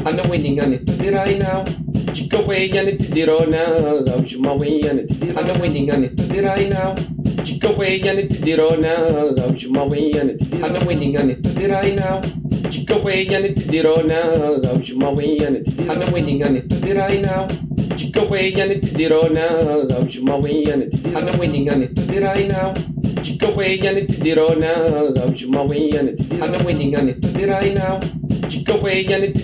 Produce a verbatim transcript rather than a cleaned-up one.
Ana winning and it to the right now. Chico way and it to the rona. Shuma way and it to the Ana winning and it to the right now. Chico way and it to the rona. Shuma way and it to the Ana winning and it to the right now. Chico way and it to the rona. Shuma way and it to the Ana winning and it to the right now. Chico way and it to the rona. Shuma way and it to the Ana winning and it to the right now. Chico way and it to the rona. Shuma way and it to the Ana winning and it to the right now. Chico way and it to